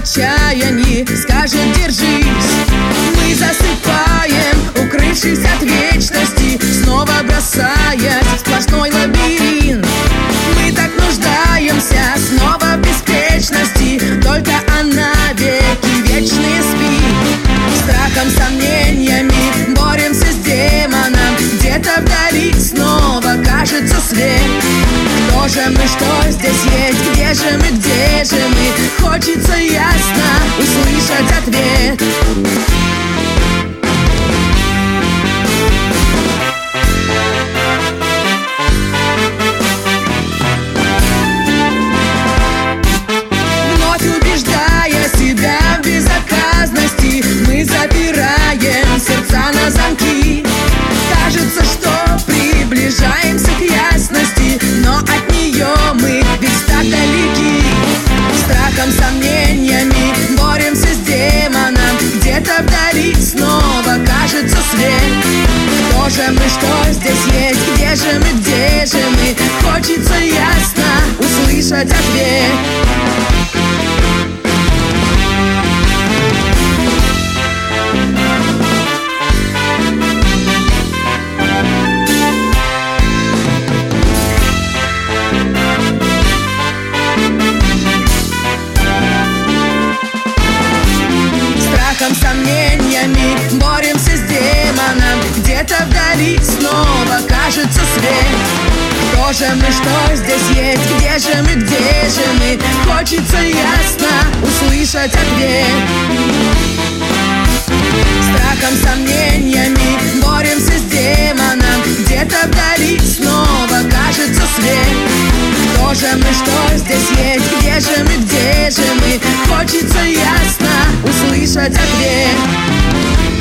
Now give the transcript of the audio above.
отчаянии скажет «держись». Мы засыпаем, укрывшись от вечности, снова бросаясь в сплошной лабиринт. Мы так нуждаемся снова в беспечности, только она веки вечные спит. Страхом, сомнениями боремся с демоном, где-то вдали снова кажется свет. Кто же мы, что здесь есть, где же мы, где же мы? Хочется ясно услышать ответ. Вновь убеждая себя в безнаказанности, мы запираем сердца на замки. Кажется, что приближаемся к ясности, но от нее мы ведь так далеки. Страхом, сомнениями боремся с демоном, где-то вдали снова кажется свет. Кто же мы, что здесь есть, где же мы, где же мы? Хочется ясно услышать ответ. Сомнениями боремся с демоном, где-то вдали снова кажется свет. Кто же мы, что здесь есть, где же мы, где же мы? Хочется ясно услышать ответ. Страхом, сомнениями боремся с демоном, где-то вдали снова кажется свет. Кто же мы, что здесь есть, где же мы, где же мы? Хочется ясно услышать ответ.